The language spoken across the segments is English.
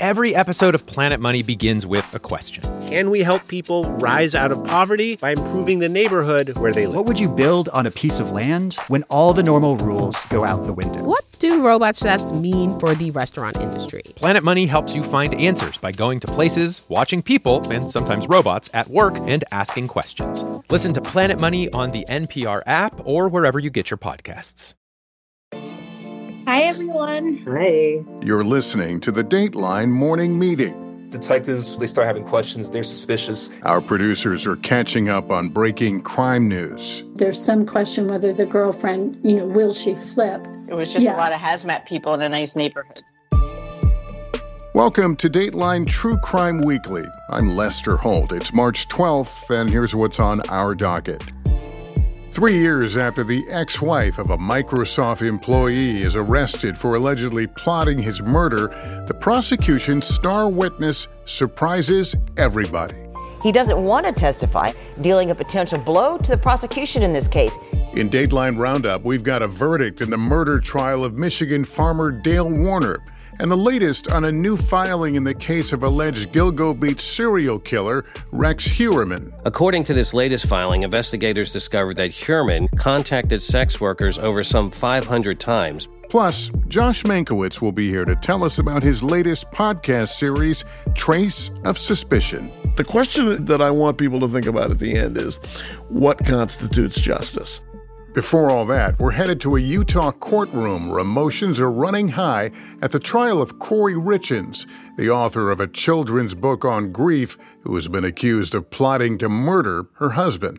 Every episode of Planet Money begins with a question. Can we help people rise out of poverty by improving the neighborhood where they live? What would you build on a piece of land when all the normal rules go out the window? What do robot chefs mean for the restaurant industry? Planet Money helps you find answers by going to places, watching people, and sometimes robots, at work and asking questions. Listen to Planet Money on the NPR app or wherever you get your podcasts. Hi, everyone. Hi. You're listening to the Dateline Morning Meeting. Detectives, they start having questions. They're suspicious. Our producers are catching up on breaking crime news. There's some question whether the girlfriend, will she flip? It was just a lot of hazmat people in a nice neighborhood. Welcome to Dateline True Crime Weekly. I'm Lester Holt. It's March 12th, and here's what's on our docket. 3 years after the ex-wife of a Microsoft employee is arrested for allegedly plotting his murder, the prosecution's star witness surprises everybody. He doesn't want to testify, dealing a potential blow to the prosecution in this case. In Dateline Roundup, we've got a verdict in the murder trial of Michigan farmer Dale Warner, and the latest on a new filing in the case of alleged Gilgo Beach serial killer Rex Heuermann. According to this latest filing, investigators discovered that Heuermann contacted sex workers over some 500 times. Plus, Josh Mankiewicz will be here to tell us about his latest podcast series, Trace of Suspicion. The question that I want people to think about at the end is, what constitutes justice? Before all that, we're headed to a Utah courtroom where emotions are running high at the trial of Kouri Richins, the author of a children's book on grief, who has been accused of plotting to murder her husband.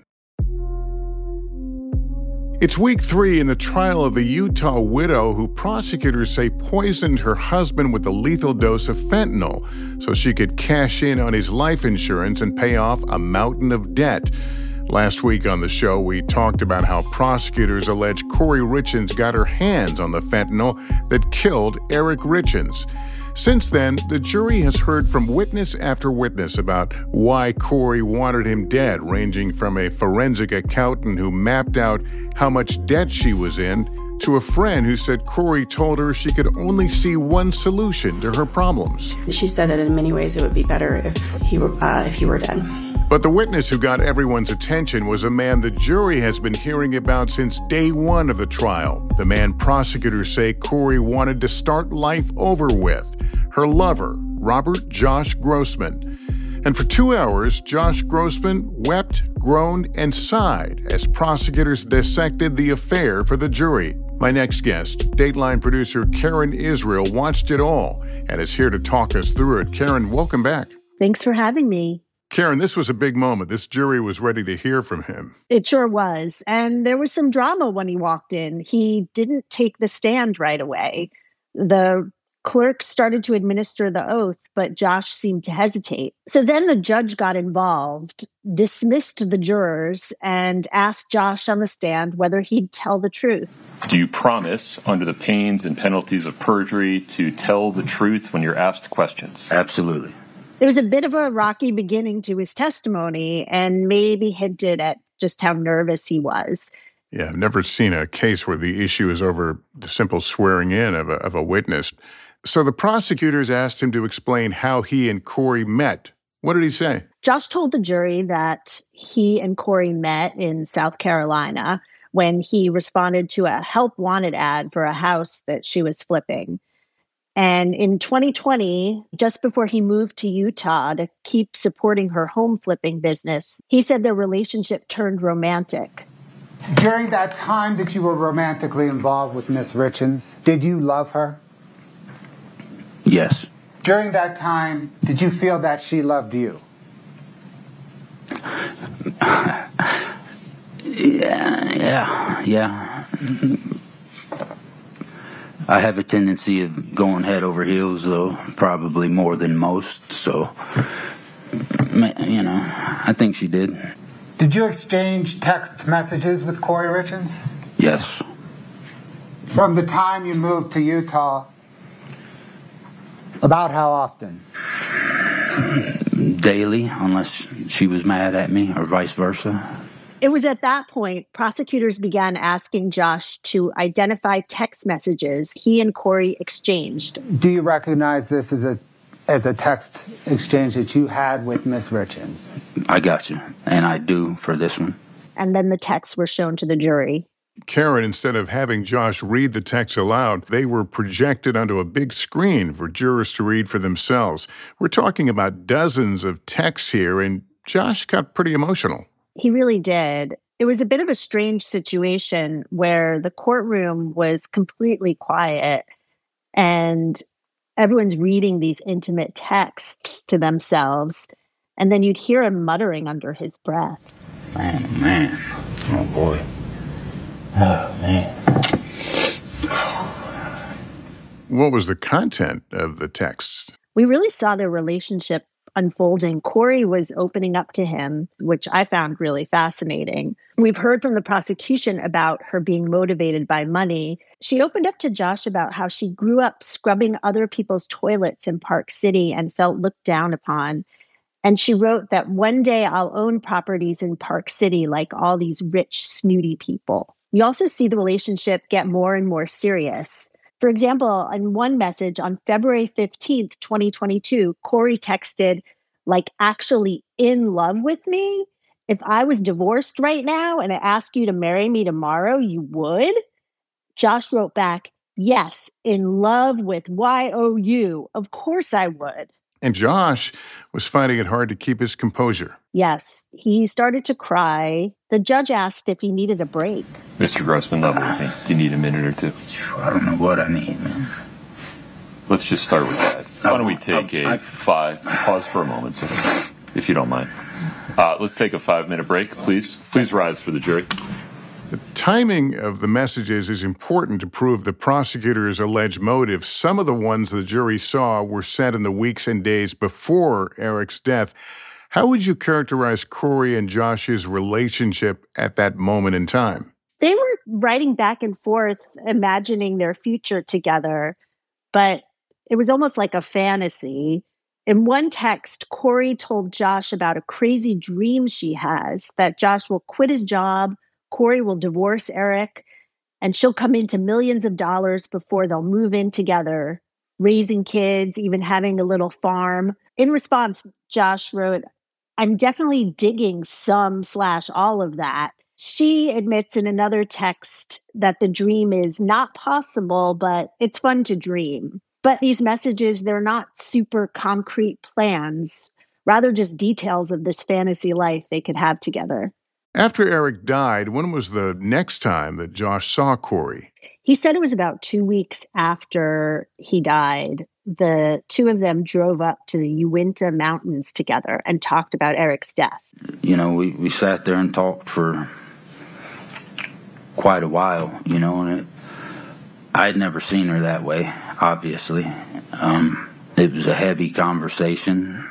It's week 3 in the trial of the Utah widow who prosecutors say poisoned her husband with a lethal dose of fentanyl so she could cash in on his life insurance and pay off a mountain of debt. Last week on the show, we talked about how prosecutors allege Kouri Richins got her hands on the fentanyl that killed Eric Richins. Since then, the jury has heard from witness after witness about why Kouri wanted him dead, ranging from a forensic accountant who mapped out how much debt she was in to a friend who said Kouri told her she could only see one solution to her problems. She said that in many ways it would be better if he were dead. But the witness who got everyone's attention was a man the jury has been hearing about since day one of the trial. The man prosecutors say Kouri wanted to start life over with. Her lover, Robert Josh Grossman. And for 2 hours, Josh Grossman wept, groaned, and sighed as prosecutors dissected the affair for the jury. My next guest, Dateline producer Karen Israel, watched it all and is here to talk us through it. Karen, welcome back. Thanks for having me. Karen, this was a big moment. This jury was ready to hear from him. It sure was. And there was some drama when he walked in. He didn't take the stand right away. The clerk started to administer the oath, but Josh seemed to hesitate. So then the judge got involved, dismissed the jurors, and asked Josh on the stand whether he'd tell the truth. Do you promise, under the pains and penalties of perjury, to tell the truth when you're asked questions? Absolutely. There was a bit of a rocky beginning to his testimony and maybe hinted at just how nervous he was. Yeah, I've never seen a case where the issue is over the simple swearing in of a witness. So the prosecutors asked him to explain how he and Kouri met. What did he say? Josh told the jury that he and Kouri met in South Carolina when he responded to a help wanted ad for a house that she was flipping. And in 2020, just before he moved to Utah to keep supporting her home flipping business, he said their relationship turned romantic. During that time that you were romantically involved with Miss Richins, did you love her? Yes. During that time, did you feel that she loved you? Yeah. I have a tendency of going head over heels, though, probably more than most. So, I think she did. Did you exchange text messages with Kouri Richins? Yes. From the time you moved to Utah, about how often? Daily, unless she was mad at me or vice versa. It was at that point prosecutors began asking Josh to identify text messages he and Kouri exchanged. Do you recognize this as a as a text exchange that you had with Miss Richins? I got you. And I do for this one. And then the texts were shown to the jury. Karen, instead of having Josh read the text aloud, they were projected onto a big screen for jurors to read for themselves. We're talking about dozens of texts here, and Josh got pretty emotional. He really did. It was a bit of a strange situation where the courtroom was completely quiet and everyone's reading these intimate texts to themselves, and then you'd hear him muttering under his breath. Man. Oh, boy. Oh, man. What was the content of the texts? We really saw their relationship unfolding. Corey was opening up to him, which I found really fascinating. We've heard from the prosecution about her being motivated by money. She opened up to Josh about how she grew up scrubbing other people's toilets in Park City and felt looked down upon. And she wrote that one day I'll own properties in Park City like all these rich, snooty people. You also see the relationship get more and more serious. For example, in one message on February 15th, 2022, Corey texted, like, actually in love with me? If I was divorced right now and I asked you to marry me tomorrow, you would? Josh wrote back, yes, in love with YOU. Of course I would. And Josh was finding it hard to keep his composure. Yes, he started to cry. The judge asked if he needed a break. Mr. Grossman, level with me. Do you need a minute or two? I don't know what I need, man. Let's just start with that. Why don't we take pause for a moment, sir, if you don't mind. Let's take a 5-minute break, please. Please rise for the jury. The timing of the messages is important to prove the prosecutor's alleged motive. Some of the ones the jury saw were sent in the weeks and days before Eric's death. How would you characterize Corey and Josh's relationship at that moment in time? They were writing back and forth, imagining their future together, but it was almost like a fantasy. In one text, Corey told Josh about a crazy dream she has, that Josh will quit his job, Corey will divorce Eric, and she'll come into millions of dollars before they'll move in together, raising kids, even having a little farm. In response, Josh wrote, I'm definitely digging some/all of that. She admits in another text that the dream is not possible, but it's fun to dream. But these messages, they're not super concrete plans, rather just details of this fantasy life they could have together. After Eric died, when was the next time that Josh saw Corey? He said it was about 2 weeks after he died. The two of them drove up to the Uinta Mountains together and talked about Eric's death. You know, we sat there and talked for quite a while, you know, and I'd never seen her that way, obviously. It was a heavy conversation.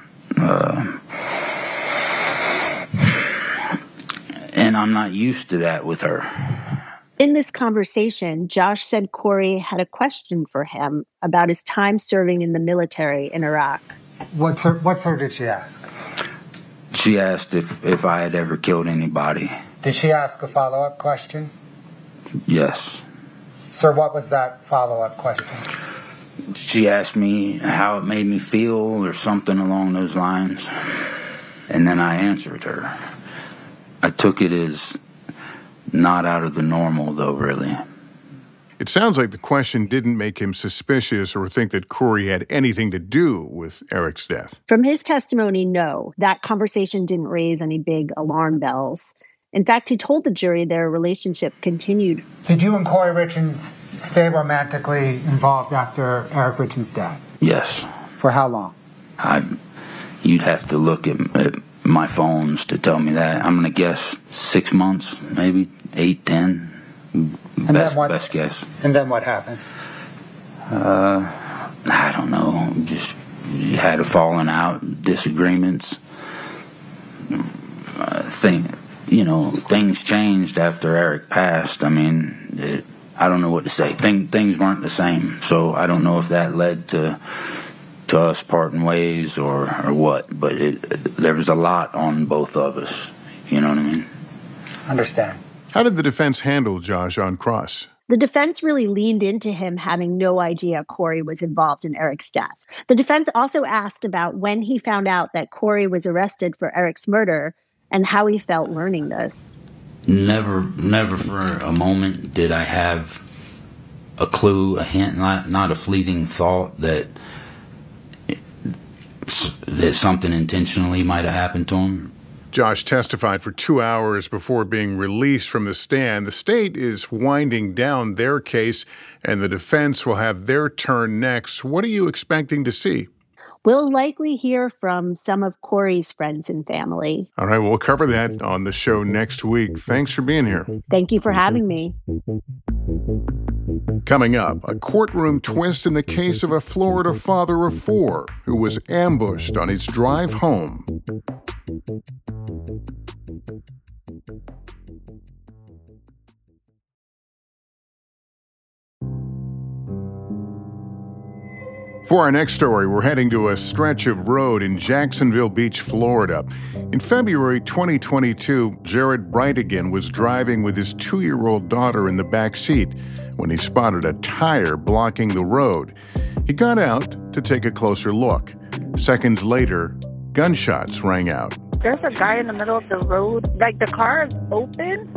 And I'm not used to that with her. In this conversation, Josh said Corey had a question for him about his time serving in the military in Iraq. What sir did she ask? She asked if I had ever killed anybody. Did she ask a follow-up question? Yes. Sir, what was that follow-up question? She asked me how it made me feel or something along those lines. And then I answered her. I took it as not out of the normal, though, really. It sounds like the question didn't make him suspicious or think that Corey had anything to do with Eric's death. From his testimony, no. That conversation didn't raise any big alarm bells. In fact, he told the jury their relationship continued. Did you and Corey Richins stay romantically involved after Eric Richins' death? Yes. For how long? You'd have to look at my phones to tell me that. I'm going to guess 6 months, maybe 8, 10. Best guess. And then what happened? I don't know. Just had a falling out, disagreements. Things changed after Eric passed. I mean, I don't know what to say. Things weren't the same. So I don't know if that led to us parting ways or what. But there was a lot on both of us. You know what I mean? Understand. How did the defense handle Josh on cross? The defense really leaned into him having no idea Corey was involved in Eric's death. The defense also asked about when he found out that Corey was arrested for Eric's murder and how he felt learning this. Never for a moment did I have a clue, a hint, not a fleeting thought that something intentionally might have happened to him. Josh testified for 2 hours before being released from the stand. The state is winding down their case, and the defense will have their turn next. What are you expecting to see? We'll likely hear from some of Corey's friends and family. All right, we'll cover that on the show next week. Thanks for being here. Thank you for having me. Coming up, a courtroom twist in the case of a Florida father of 4 who was ambushed on his drive home. For our next story, we're heading to a stretch of road in Jacksonville Beach, Florida. In February 2022, Jared Brightigan was driving with his 2-year-old daughter in the back seat when he spotted a tire blocking the road. He got out to take a closer look. Seconds later, gunshots rang out. There's a guy in the middle of the road, like the car is open,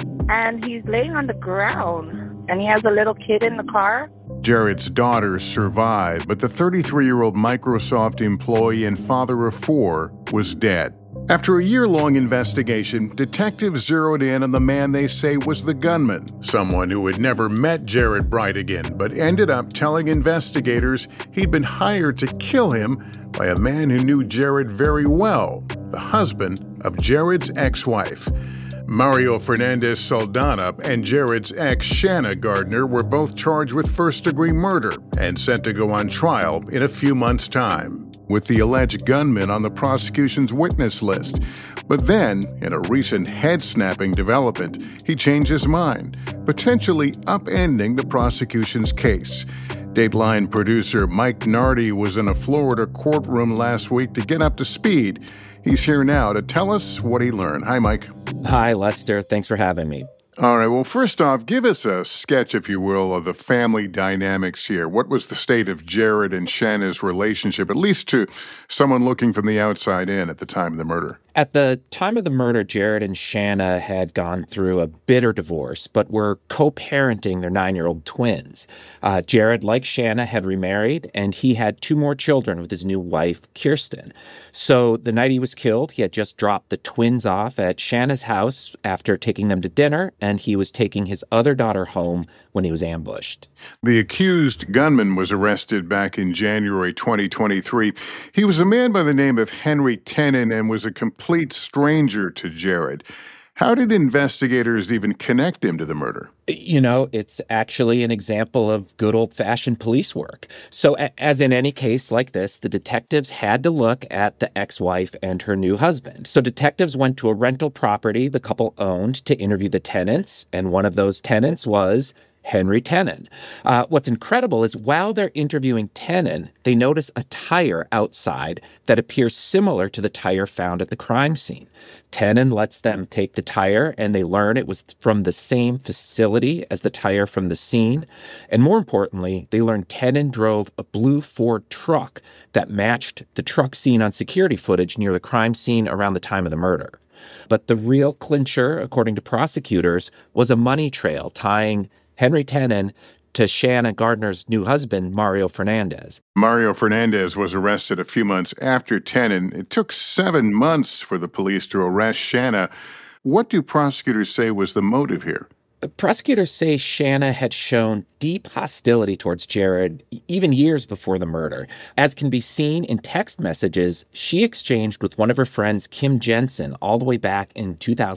and he's laying on the ground, and he has a little kid in the car. Jared's daughter survived, but the 33-year-old Microsoft employee and father of 4 was dead. After a year-long investigation, detectives zeroed in on the man they say was the gunman, someone who had never met Jared Brightigan, but ended up telling investigators he'd been hired to kill him by a man who knew Jared very well, the husband of Jared's ex-wife. Mario Fernandez Saldana and Jared's ex, Shanna Gardner, were both charged with first-degree murder and set to go on trial in a few months' time, with the alleged gunman on the prosecution's witness list. But then, in a recent head-snapping development, he changed his mind, potentially upending the prosecution's case. Dateline producer Mike Nardi was in a Florida courtroom last week to get up to speed. He's here now to tell us what he learned. Hi, Mike. Hi, Lester. Thanks for having me. All right. Well, first off, give us a sketch, if you will, of the family dynamics here. What was the state of Jared and Shanna's relationship, at least to someone looking from the outside in at the time of the murder? At the time of the murder, Jared and Shanna had gone through a bitter divorce, but were co-parenting their 9-year-old twins. Jared, like Shanna, had remarried, and he had 2 more children with his new wife, Kirsten. So the night he was killed, he had just dropped the twins off at Shanna's house after taking them to dinner, and he was taking his other daughter home when he was ambushed. The accused gunman was arrested back in January 2023. He was a man by the name of Henry Tenen and was a complete stranger to Jared. How did investigators even connect him to the murder? You know, it's actually an example of good old-fashioned police work. So as in any case like this, the detectives had to look at the ex-wife and her new husband. So detectives went to a rental property the couple owned to interview the tenants, and one of those tenants was Henry Tenen. What's incredible is while they're interviewing Tenen, they notice a tire outside that appears similar to the tire found at the crime scene. Tenen lets them take the tire, and they learn it was from the same facility as the tire from the scene. And more importantly, they learn Tenen drove a blue Ford truck that matched the truck seen on security footage near the crime scene around the time of the murder. But the real clincher, according to prosecutors, was a money trail tying Henry Tenen to Shanna Gardner's new husband, Mario Fernandez. Mario Fernandez was arrested a few months after Tenen. It took 7 months for the police to arrest Shanna. What do prosecutors say was the motive here? Prosecutors say Shanna had shown deep hostility towards Jared even years before the murder. As can be seen in text messages she exchanged with one of her friends, Kim Jensen, all the way back in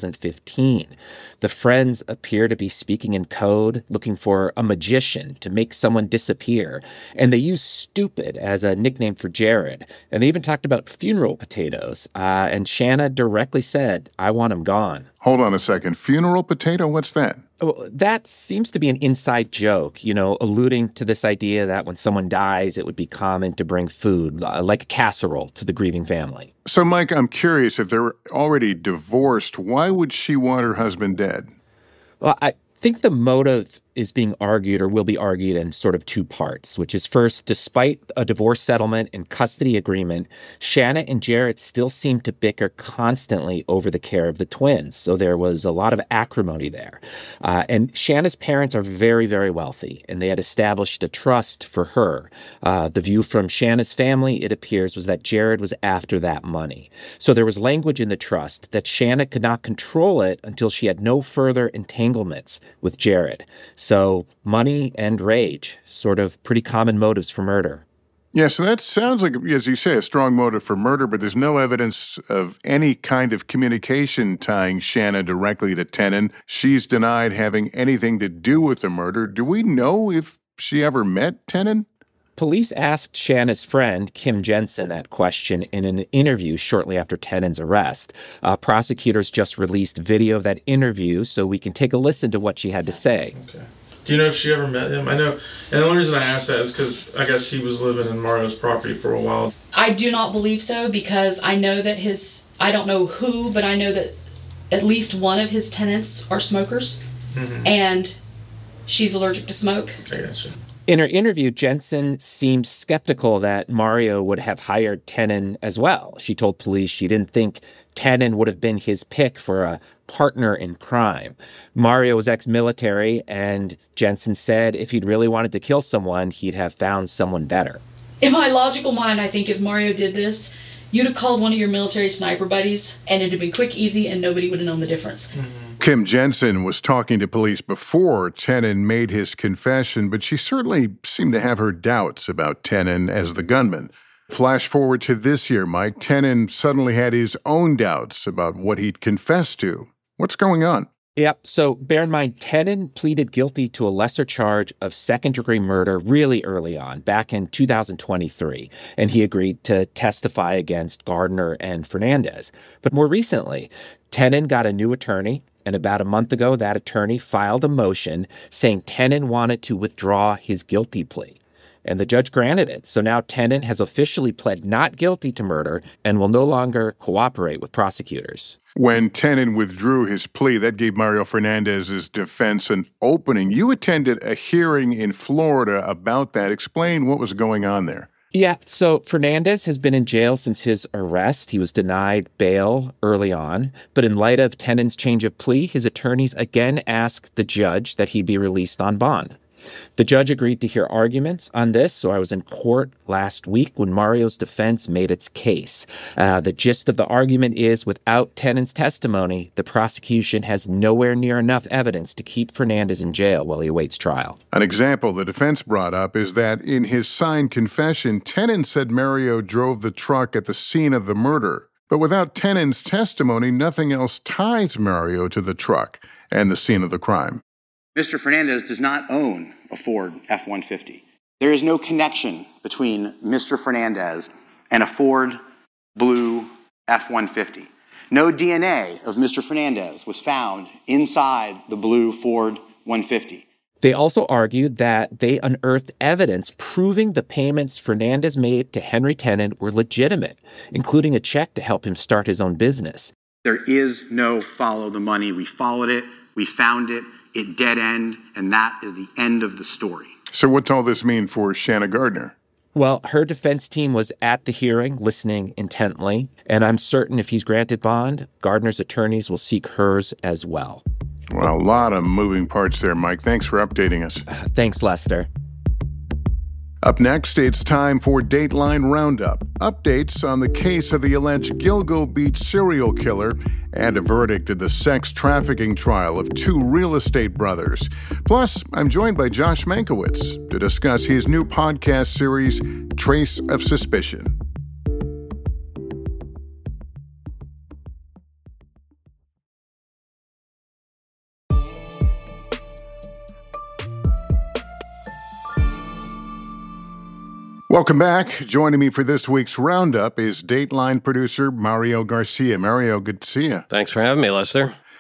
2015. The friends appear to be speaking in code, looking for a magician to make someone disappear. And they use stupid as a nickname for Jared. And they even talked about funeral potatoes. And Shanna directly said, "I want him gone." Hold on a second. Funeral potato? What's that? Well, that seems to be an inside joke, alluding to this idea that when someone dies, it would be common to bring food, like a casserole, to the grieving family. So, Mike, I'm curious, if they're already divorced, why would she want her husband dead? Well, I think the motive is being argued or will be argued in sort of two parts, which is first, despite a divorce settlement and custody agreement, Shanna and Jared still seemed to bicker constantly over the care of the twins. So there was a lot of acrimony there. And Shanna's parents are very, very wealthy, and they had established a trust for her. The view from Shanna's family, it appears, was that Jared was after that money. So there was language in the trust that Shanna could not control it until she had no further entanglements with Jared. So money and rage, sort of pretty common motives for murder. Yeah, so that sounds like, as you say, a strong motive for murder, but there's no evidence of any kind of communication tying Shanna directly to Tenon. She's denied having anything to do with the murder. Do we know if she ever met Tenon? Police asked Shanna's friend, Kim Jensen, that question in an interview shortly after Tenon's arrest. Prosecutors just released video of that interview, so we can take a listen to what she had to say. Okay. Do you know if she ever met him? I know, and the only reason I asked that is because I guess he was living in Mario's property for a while. I do not believe so, because I know that I don't know who, but I know that at least one of his tenants are smokers, and she's allergic to smoke. I gotcha. In her interview, Jensen seemed skeptical that Mario would have hired Tenon as well. She told police she didn't think Tenon would have been his pick for a partner in crime. Mario was ex-military, and Jensen said if he'd really wanted to kill someone, he'd have found someone better. In my logical mind, I think if Mario did this, you'd have called one of your military sniper buddies, and it'd have been quick, easy, and nobody would have known the difference. Kim Jensen was talking to police before Tenon made his confession, but she certainly seemed to have her doubts about Tenon as the gunman. Flash forward to this year, Mike. Tenon suddenly had his own doubts about what he'd confessed to. What's going on? Yep. So bear in mind, Tenon pleaded guilty to a lesser charge of second-degree murder really early on, back in 2023, and he agreed to testify against Gardner and Fernandez. But more recently, Tenon got a new attorney, and about a month ago, that attorney filed a motion saying Tenon wanted to withdraw his guilty plea. And the judge granted it. So now Tenon has officially pled not guilty to murder and will no longer cooperate with prosecutors. When Tenon withdrew his plea, that gave Mario Fernandez's defense an opening. You attended a hearing in Florida about that. Explain what was going on there. Yeah, so Fernandez has been in jail since his arrest. He was denied bail early on. But in light of Tenon's change of plea, his attorneys again asked the judge that he be released on bond. The judge agreed to hear arguments on this, so I was in court last week when Mario's defense made its case. The gist of the argument is, without Tenon's testimony, the prosecution has nowhere near enough evidence to keep Fernandez in jail while he awaits trial. An example the defense brought up is that in his signed confession, Tenon said Mario drove the truck at the scene of the murder. But without Tenon's testimony, nothing else ties Mario to the truck and the scene of the crime. Mr. Fernandez does not own a Ford F-150. There is no connection between Mr. Fernandez and a Ford blue F-150. No DNA of Mr. Fernandez was found inside the blue Ford 150. They also argued that they unearthed evidence proving the payments Fernandez made to Henry Tenon were legitimate, including a check to help him start his own business. There is no follow the money. We followed it. We found it. It dead end, and that is the end of the story. So what's all this mean for Shanna Gardner? Well, her defense team was at the hearing, listening intently, and I'm certain if he's granted bond, Gardner's attorneys will seek hers as well. Well, a lot of moving parts there, Mike. Thanks for updating us. Thanks, Lester. Up next, it's time for Dateline Roundup. Updates on the case of the alleged Gilgo Beach serial killer and a verdict in the sex trafficking trial of two real estate brothers. Plus, I'm joined by Josh Mankiewicz to discuss his new podcast series, Trace of Suspicion. Welcome back. Joining me for this week's Roundup is Dateline producer Mario Garcia. Mario, good to see you. Thanks for having me, Lester.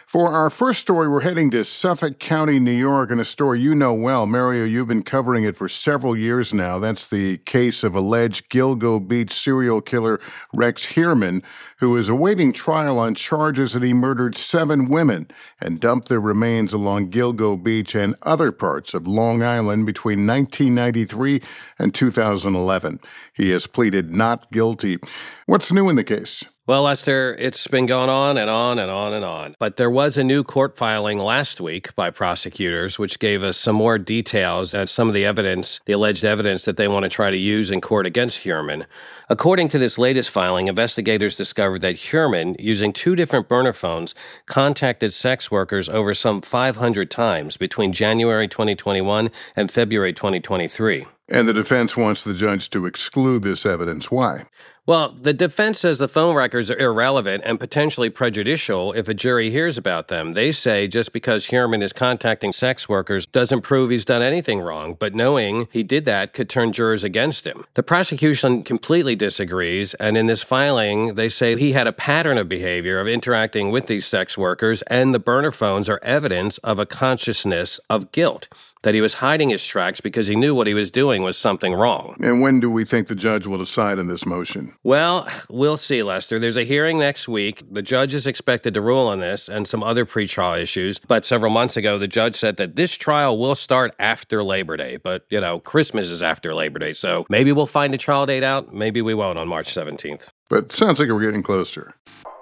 For our first story, we're heading to Suffolk County, New York, and a story you know well. Mario, you've been covering it for several years now. That's the case of alleged Gilgo Beach serial killer Rex Heuermann, who is awaiting trial on charges that he murdered 7 women and dumped their remains along Gilgo Beach and other parts of Long Island between 1993 and 2011. He has pleaded not guilty. What's new in the case? Well, Lester, it's been going on and on and on and on. But there was a new court filing last week by prosecutors, which gave us some more details and some of the evidence, the alleged evidence that they want to try to use in court against Heuermann. According to this latest filing, investigators discovered that Heuermann, using 2 different burner phones, contacted sex workers over some 500 times between January 2021 and February 2023. And the defense wants the judge to exclude this evidence. Why? Well, the defense says the phone records are irrelevant and potentially prejudicial if a jury hears about them. They say just because Heuermann is contacting sex workers doesn't prove he's done anything wrong, but knowing he did that could turn jurors against him. The prosecution completely disagrees, and in this filing, they say he had a pattern of behavior of interacting with these sex workers, and the burner phones are evidence of a consciousness of guilt, that he was hiding his tracks because he knew what he was doing was something wrong. And when do we think the judge will decide on this motion? Well, we'll see, Lester. There's a hearing next week. The judge is expected to rule on this and some other pretrial issues. But several months ago, the judge said that this trial will start after Labor Day. But, Christmas is after Labor Day. So maybe we'll find a trial date out. Maybe we won't on March 17th. But sounds like we're getting closer.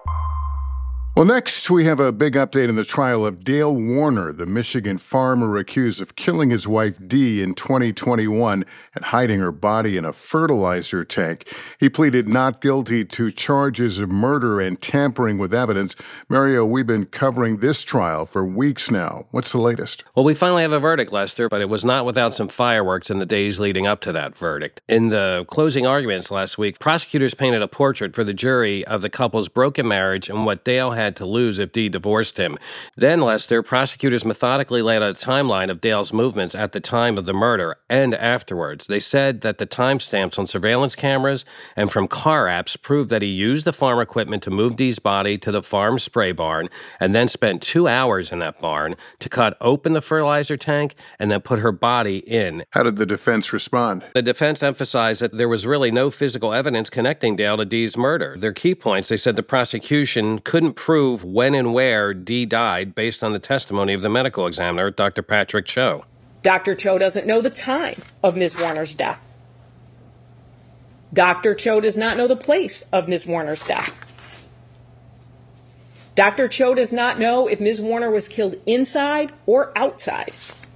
Well, next, we have a big update in the trial of Dale Warner, the Michigan farmer accused of killing his wife Dee in 2021 and hiding her body in a fertilizer tank. He pleaded not guilty to charges of murder and tampering with evidence. Mario, we've been covering this trial for weeks now. What's the latest? Well, we finally have a verdict, Lester, but it was not without some fireworks in the days leading up to that verdict. In the closing arguments last week, prosecutors painted a portrait for the jury of the couple's broken marriage and what Dale had to lose if Dee divorced him. Then, Lester, prosecutors methodically laid out a timeline of Dale's movements at the time of the murder and afterwards. They said that the timestamps on surveillance cameras and from car apps proved that he used the farm equipment to move Dee's body to the farm spray barn and then spent 2 hours in that barn to cut open the fertilizer tank and then put her body in. How did the defense respond? The defense emphasized that there was really no physical evidence connecting Dale to Dee's murder. Their key points, they said the prosecution couldn't prove when and where Dee died based on the testimony of the medical examiner, Dr. Patrick Cho. Dr. Cho doesn't know the time of Ms. Warner's death. Dr. Cho does not know the place of Ms. Warner's death. Dr. Cho does not know if Ms. Warner was killed inside or outside.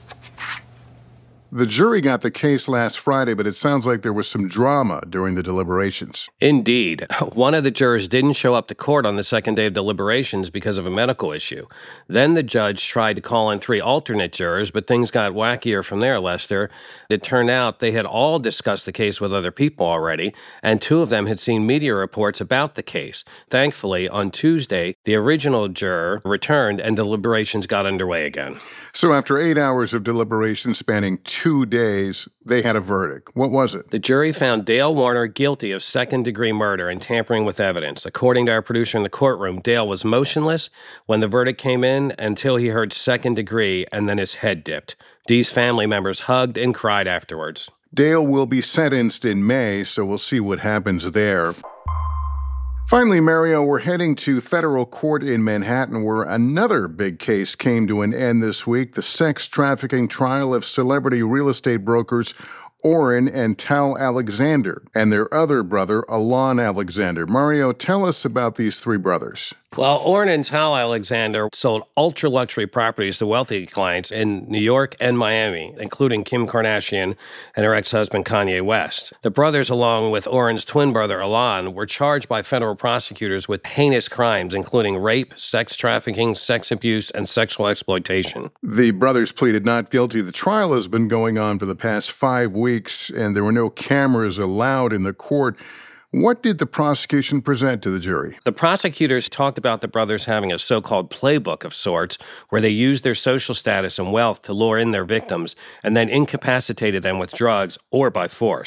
The jury got the case last Friday, but it sounds like there was some drama during the deliberations. Indeed. One of the jurors didn't show up to court on the second day of deliberations because of a medical issue. Then the judge tried to call in 3 alternate jurors, but things got wackier from there, Lester. It turned out they had all discussed the case with other people already, and 2 of them had seen media reports about the case. Thankfully, on Tuesday, the original juror returned and deliberations got underway again. So after 8 hours of deliberation spanning 2 days, they had a verdict. What was it? The jury found Dale Warner guilty of second-degree murder and tampering with evidence. According to our producer in the courtroom, Dale was motionless when the verdict came in until he heard second degree and then his head dipped. Dee's family members hugged and cried afterwards. Dale will be sentenced in May, so we'll see what happens there. Finally, Mario, we're heading to federal court in Manhattan where another big case came to an end this week, the sex trafficking trial of celebrity real estate brokers Orrin and Tal Alexander and their other brother, Alon Alexander. Mario, tell us about these 3 brothers. Well, Orrin and Tal Alexander sold ultra-luxury properties to wealthy clients in New York and Miami, including Kim Kardashian and her ex-husband Kanye West. The brothers, along with Orrin's twin brother Alon, were charged by federal prosecutors with heinous crimes, including rape, sex trafficking, sex abuse, and sexual exploitation. The brothers pleaded not guilty. The trial has been going on for the past 5 weeks, and there were no cameras allowed in the court. What did the prosecution present to the jury? The prosecutors talked about the brothers having a so-called playbook of sorts where they used their social status and wealth to lure in their victims and then incapacitated them with drugs or by force.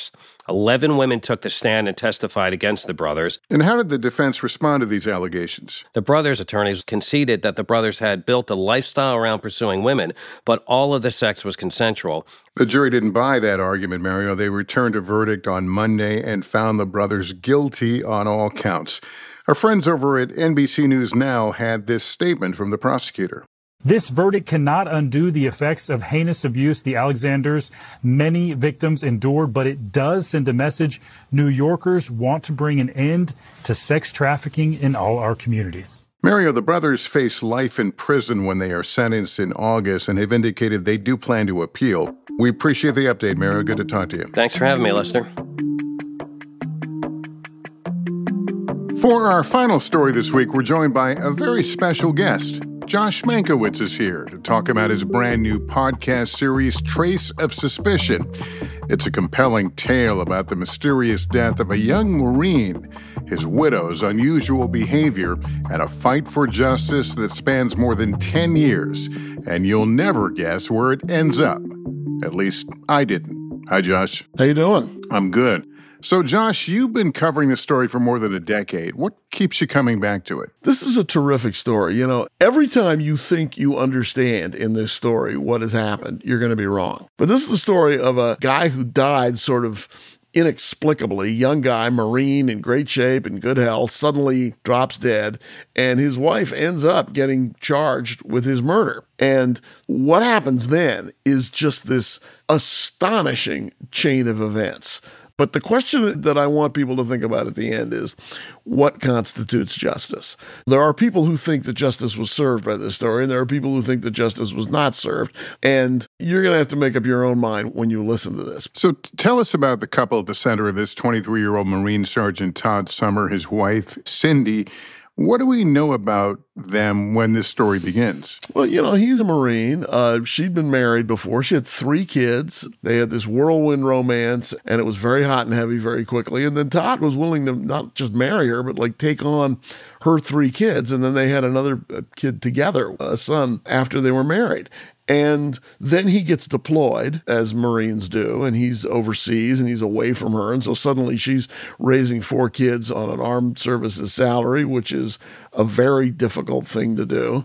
11 women took the stand and testified against the brothers. And how did the defense respond to these allegations? The brothers' attorneys conceded that the brothers had built a lifestyle around pursuing women, but all of the sex was consensual. The jury didn't buy that argument, Mario. They returned a verdict on Monday and found the brothers guilty on all counts. Our friends over at NBC News Now had this statement from the prosecutor. This verdict cannot undo the effects of heinous abuse the Alexanders' many victims endured, but it does send a message. New Yorkers want to bring an end to sex trafficking in all our communities. Mario, the brothers face life in prison when they are sentenced in August and have indicated they do plan to appeal. We appreciate the update, Mario. Good to talk to you. Thanks for having me, Lester. For our final story this week, we're joined by a very special guest. Josh Mankiewicz is here to talk about his brand new podcast series, Trace of Suspicion. It's a compelling tale about the mysterious death of a young Marine, his widow's unusual behavior, and a fight for justice that spans more than 10 years. And you'll never guess where it ends up. At least I didn't. Hi, Josh. How you doing? I'm good. So, Josh, you've been covering this story for more than a decade. What keeps you coming back to it? This is a terrific story. You know, every time you think you understand in this story what has happened, you're going to be wrong. But this is the story of a guy who died sort of inexplicably. Young guy, Marine, in great shape, in good health, suddenly drops dead, and his wife ends up getting charged with his murder. And what happens then is just this astonishing chain of events. But the question that I want people to think about at the end is, what constitutes justice? There are people who think that justice was served by this story, and there are people who think that justice was not served. And you're going to have to make up your own mind when you listen to this. So tell us about the couple at the center of this, 23-year-old Marine Sergeant Todd Summer, his wife, Cindy. What do we know about them when this story begins? Well, you know, he's a Marine. She'd been married before. She had 3 kids. They had this whirlwind romance, and it was very hot and heavy very quickly. And then Todd was willing to not just marry her, but like take on her 3 kids. And then they had another kid together, a son, after they were married. And then he gets deployed, as Marines do, and he's overseas and he's away from her. And so suddenly she's raising 4 kids on an armed services salary, which is a very difficult thing to do.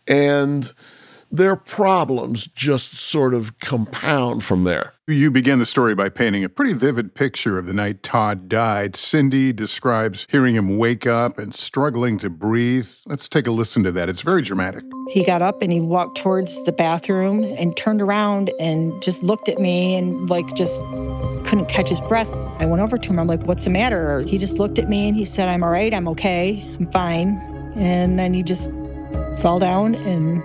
And their problems just sort of compound from there. You begin the story by painting a pretty vivid picture of the night Todd died. Cindy describes hearing him wake up and struggling to breathe. Let's take a listen to that. It's very dramatic. He got up and he walked towards the bathroom and turned around and just looked at me and just couldn't catch his breath. I went over to him. I'm like, what's the matter? He just looked at me and he said, I'm all right. I'm okay. I'm fine. And then he just fell down and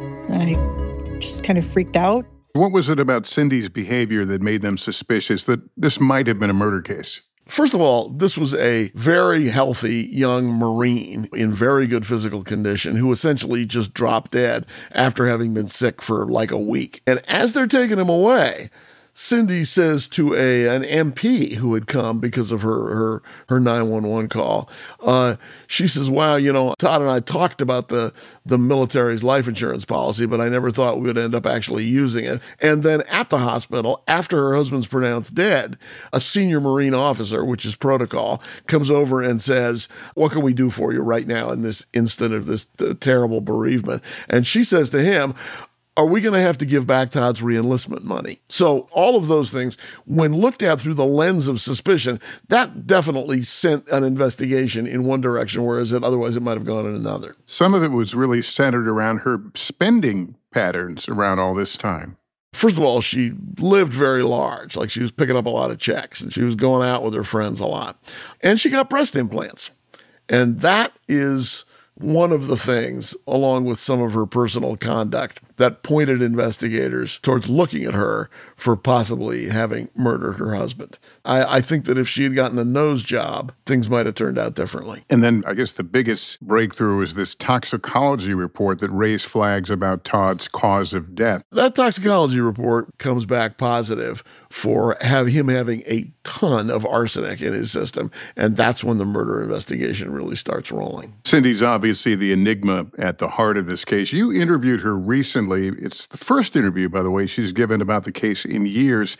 I just kind of freaked out. What was it about Cindy's behavior that made them suspicious that this might have been a murder case? First of all, this was a very healthy young Marine in very good physical condition who essentially just dropped dead after having been sick for like a week. And as they're taking him away, Cindy says to an MP who had come because of her 911 call, she says, wow, you know, Todd and I talked about the military's life insurance policy, but I never thought we would end up actually using it. And then at the hospital, after her husband's pronounced dead, a senior Marine officer, which is protocol, comes over and says, what can we do for you right now in this instant of this terrible bereavement? And she says to him, are we going to have to give back Todd's reenlistment money? So all of those things, when looked at through the lens of suspicion, that definitely sent an investigation in one direction, whereas otherwise it might have gone in another. Some of it was really centered around her spending patterns around all this time. First of all, she lived very large, like she was picking up a lot of checks, and she was going out with her friends a lot. And she got breast implants. And that is one of the things, along with some of her personal conduct, that pointed investigators towards looking at her for possibly having murdered her husband. I think that if she had gotten a nose job, things might have turned out differently. And then I guess the biggest breakthrough is this toxicology report that raised flags about Todd's cause of death. That toxicology report comes back positive for him having a ton of arsenic in his system, and that's when the murder investigation really starts rolling. Cindy's obviously the enigma at the heart of this case. You interviewed her recently. It's the first interview, by the way, she's given about the case in years.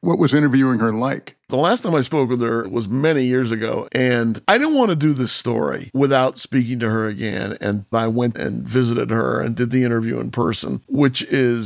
What was interviewing her like? The last time I spoke with her was many years ago, and I didn't want to do this story without speaking to her again. And I went and visited her and did the interview in person, which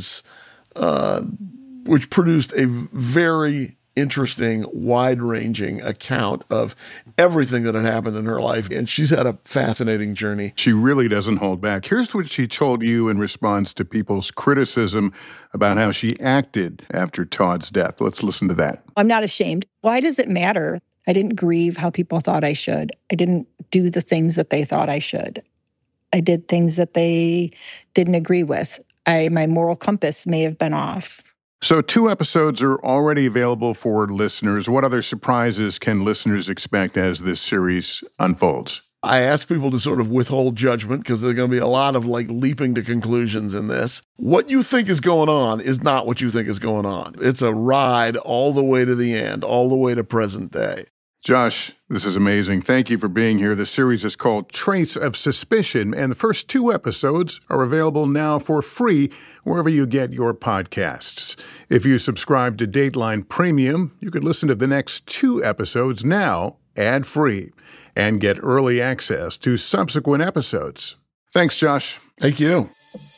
produced a very interesting, wide-ranging account of everything that had happened in her life. And she's had a fascinating journey. She really doesn't hold back. Here's what she told you in response to people's criticism about how she acted after Todd's death. Let's listen to that. I'm not ashamed. Why does it matter? I didn't grieve how people thought I should. I didn't do the things that they thought I should. I did things that they didn't agree with. My moral compass may have been off. So 2 episodes are already available for listeners. What other surprises can listeners expect as this series unfolds? I asked people to sort of withhold judgment because there's going to be a lot of leaping to conclusions in this. What you think is going on is not what you think is going on. It's a ride all the way to the end, all the way to present day. Josh, this is amazing. Thank you for being here. The series is called Trace of Suspicion, and the first 2 episodes are available now for free wherever you get your podcasts. If you subscribe to Dateline Premium, you could listen to the next 2 episodes now, ad-free, and get early access to subsequent episodes. Thanks, Josh. Thank you.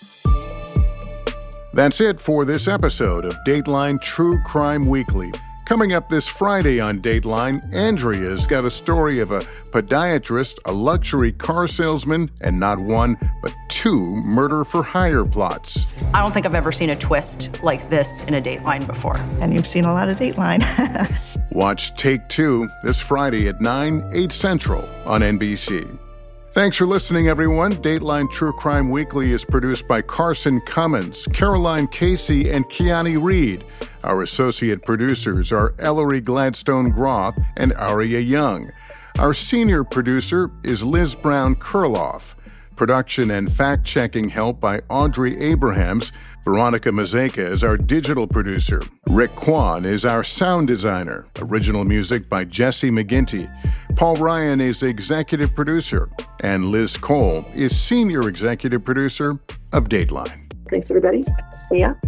That's it for this episode of Dateline True Crime Weekly. Coming up this Friday on Dateline, Andrea's got a story of a podiatrist, a luxury car salesman, and not 1, but 2 murder-for-hire plots. I don't think I've ever seen a twist like this in a Dateline before. And you've seen a lot of Dateline. Watch Take 2 this Friday at 9, 8 Central on NBC. Thanks for listening, everyone. Dateline True Crime Weekly is produced by Carson Cummins, Caroline Casey, and Kiani Reed. Our associate producers are Ellery Gladstone Groth and Aria Young. Our senior producer is Liz Brown Kurloff. Production and fact-checking help by Audrey Abrahams. Veronica Mazeka is our digital producer. Rick Kwan is our sound designer. Original music by Jesse McGinty. Paul Ryan is executive producer. And Liz Cole is senior executive producer of Dateline. Thanks, everybody. See ya.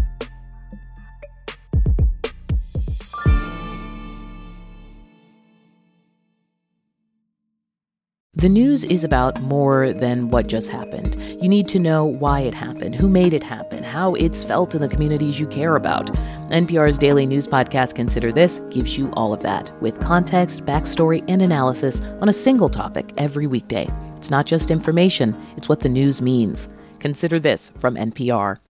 The news is about more than what just happened. You need to know why it happened, who made it happen, how it's felt in the communities you care about. NPR's daily news podcast, Consider This, gives you all of that, with context, backstory, and analysis on a single topic every weekday. It's not just information, it's what the news means. Consider This from NPR.